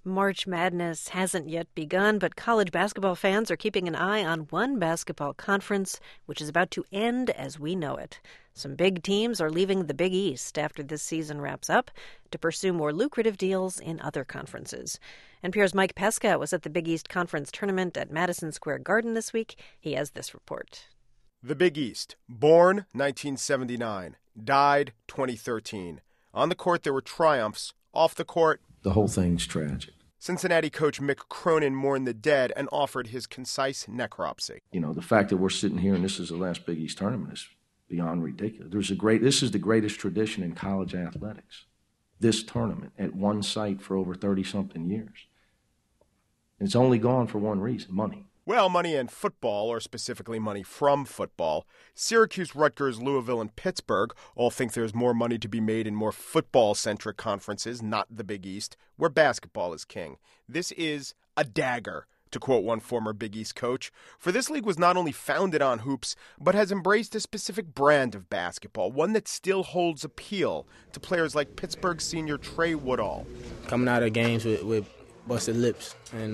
March Madness hasn't yet begun, but college basketball fans are keeping an eye on one basketball conference, which is about to end as we know it. Some big teams are leaving the Big East after this season wraps up to pursue more lucrative deals in other conferences. NPR's Mike Pesca was at the Big East Conference tournament at Madison Square Garden this week. He has this report. The Big East, born 1979, died 2013. On the court, there were triumphs. Off the court, the whole thing's tragic. Cincinnati coach Mick Cronin mourned the dead and offered his concise necropsy. You know, the fact that we're sitting here and this is the last Big East tournament is beyond ridiculous. This is the greatest tradition in college athletics. This tournament at one site for over 30-something years. And it's only gone for one reason, money. Well, money and football, or specifically money from football. Syracuse, Rutgers, Louisville, and Pittsburgh all think there's more money to be made in more football-centric conferences, not the Big East, where basketball is king. This is a dagger, to quote one former Big East coach, for this league was not only founded on hoops, but has embraced a specific brand of basketball, one that still holds appeal to players like Pittsburgh senior Trey Woodall. Coming out of games with busted lips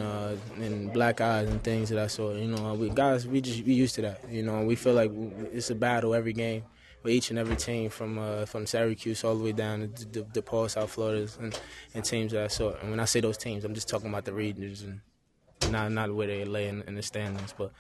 and black eyes and things of that sort. You know, we used to that. You know, we feel like it's a battle every game with each and every team from Syracuse all the way down to DePaul, South Florida, and teams of that sort. And when I say those teams, I'm just talking about the regions and not where they lay in the standings. But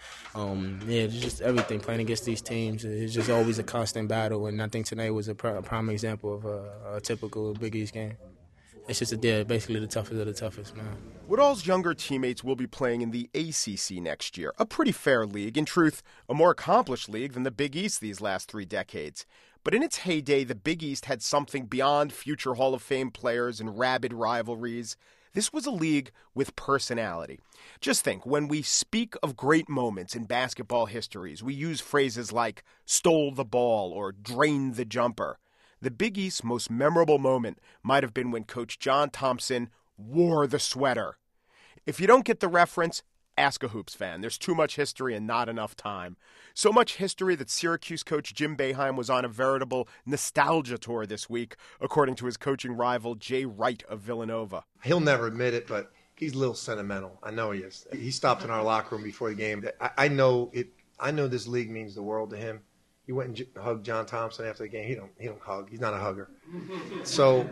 just everything playing against these teams is just always a constant battle. And I think tonight was a prime example of a typical Big East game. It's just basically the toughest of the toughest, man. Woodall's younger teammates will be playing in the ACC next year, a pretty fair league. In truth, a more accomplished league than the Big East these last 3 decades. But in its heyday, the Big East had something beyond future Hall of Fame players and rabid rivalries. This was a league with personality. Just think, when we speak of great moments in basketball histories, we use phrases like stole the ball or drained the jumper. The Big East's most memorable moment might have been when Coach John Thompson wore the sweater. If you don't get the reference, ask a Hoops fan. There's too much history and not enough time. So much history that Syracuse coach Jim Boeheim was on a veritable nostalgia tour this week, according to his coaching rival Jay Wright of Villanova. He'll never admit it, but he's a little sentimental. I know he is. He stopped in our locker room before the game. I know this league means the world to him. He went and hugged John Thompson after the game. He don't hug. He's not a hugger. So,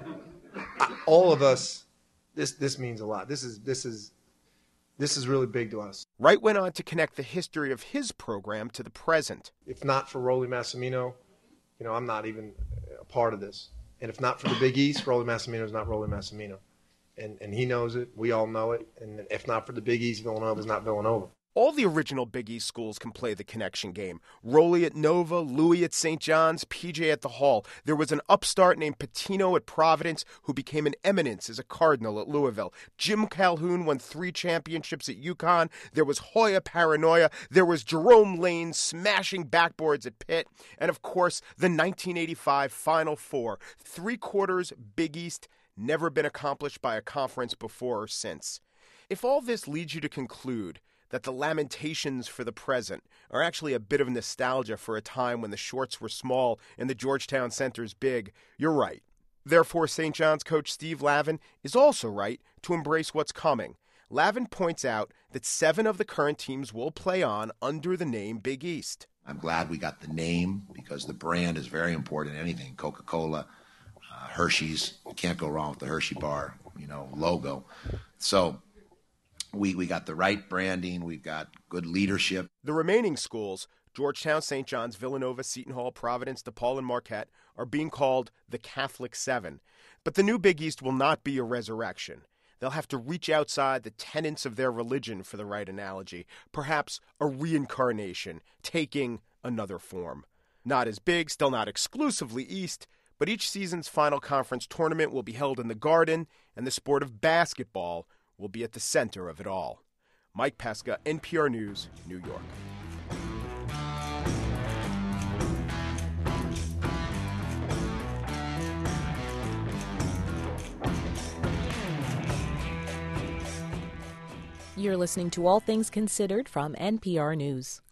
all of us, this means a lot. This is really big to us. Wright went on to connect the history of his program to the present. If not for Rollie Massimino, I'm not even a part of this. And if not for the Big East, Rollie Massimino is not Rollie Massimino. And he knows it. We all know it. And if not for the Big East, Villanova is not Villanova. All the original Big East schools can play the connection game. Rollie at Nova, Louis at St. John's, PJ at the Hall. There was an upstart named Pitino at Providence who became an eminence as a Cardinal at Louisville. Jim Calhoun won 3 championships at UConn. There was Hoya Paranoia. There was Jerome Lane smashing backboards at Pitt. And, of course, the 1985 Final Four. 3/4 Big East, never been accomplished by a conference before or since. If all this leads you to conclude that the lamentations for the present are actually a bit of nostalgia for a time when the shorts were small and the Georgetown centers big, you're right. Therefore, St. John's coach Steve Lavin is also right to embrace what's coming. Lavin points out that 7 of the current teams will play on under the name Big East. I'm glad we got the name because the brand is very important. Anything, Coca-Cola, Hershey's, you can't go wrong with the Hershey bar, logo. So we got the right branding. We've got good leadership. The remaining schools, Georgetown, St. John's, Villanova, Seton Hall, Providence, DePaul, and Marquette, are being called the Catholic 7. But the new Big East will not be a resurrection. They'll have to reach outside the tenets of their religion for the right analogy, perhaps a reincarnation, taking another form. Not as big, still not exclusively East, but each season's final conference tournament will be held in the Garden, and the sport of basketball will be at the center of it all. Mike Pesca, NPR News, New York. You're listening to All Things Considered from NPR News.